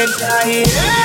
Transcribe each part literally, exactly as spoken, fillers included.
चाहिए।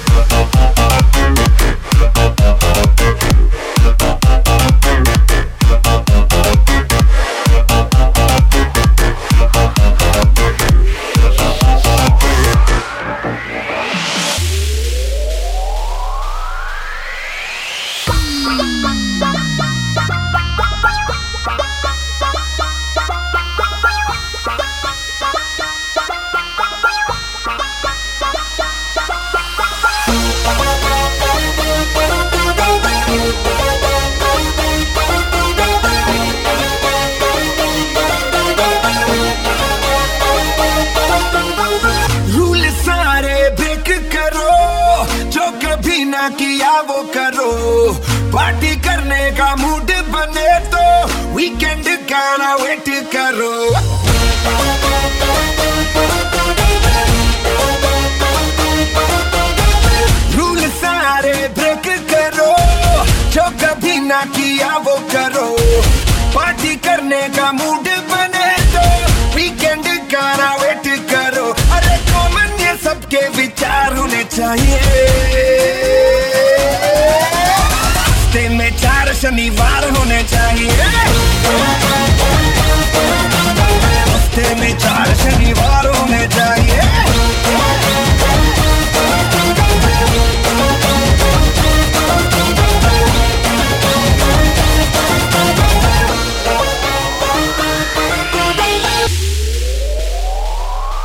किया वो करो, पार्टी करने का मूड बने तो वीकेंड का ना वेट करो। रूल सारे ब्रेक करो, जो कभी ना किया वो करो, पार्टी करने का मूड बने तो वीकेंड का ना वेट करो। अरे कॉमन ये सबके विचार होने चाहिए। में चार शनिवार होने चाहिए, हफ्ते में चार शनिवार होने चाहिए।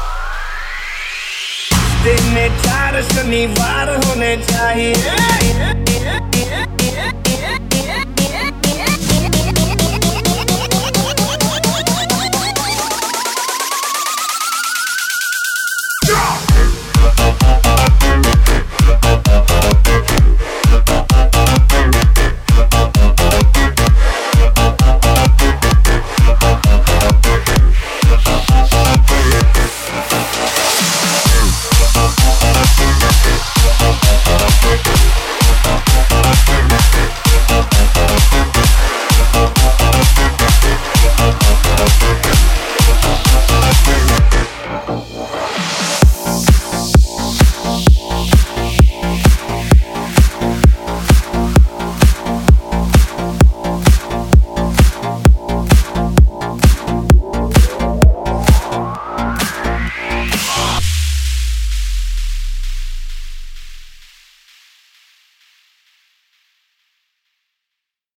हफ्ते में चार शनिवार होने चाहिए।